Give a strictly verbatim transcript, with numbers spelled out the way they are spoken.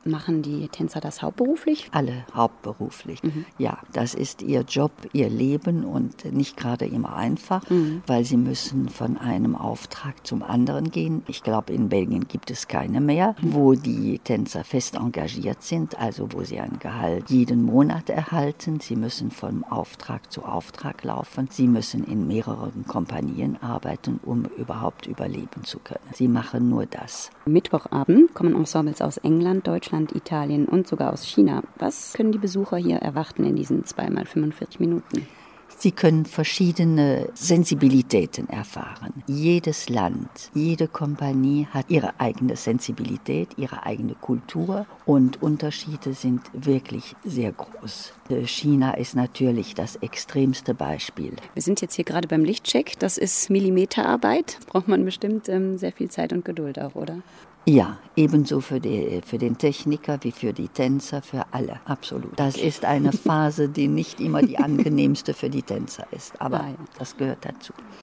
Machen die Tänzer das hauptberuflich? Alle hauptberuflich. Mhm. Ja, das ist ihr Job, ihr Leben und nicht gerade immer einfach, mhm. weil sie müssen von einem Auftrag zum anderen gehen. Ich glaube, in Belgien gibt es keine mehr, mhm. wo die Tänzer fest engagiert sind, also wo sie ein Gehalt jeden Monat erhalten. Sie müssen von Auftrag zu Auftrag laufen. Sie müssen in mehreren Kompanien arbeiten, um überhaupt überleben zu können. Sie machen nur das. Mittwochabend kommen Ensembles aus England, Deutschland, Italien und sogar aus China. Was können die Besucher hier erwarten in diesen zweimal fünfundvierzig Minuten? Sie können verschiedene Sensibilitäten erfahren. Jedes Land, jede Kompanie hat ihre eigene Sensibilität, ihre eigene Kultur und Unterschiede sind wirklich sehr groß. China ist natürlich das extremste Beispiel. Wir sind jetzt hier gerade beim Lichtcheck. Das ist Millimeterarbeit. Braucht man bestimmt ähm, sehr viel Zeit und Geduld auch, oder? Ja, ebenso für, die, für den Techniker wie für die Tänzer, für alle, absolut. Das ist eine Phase, die nicht immer die angenehmste für die Tänzer ist, aber ah, ja. das gehört dazu.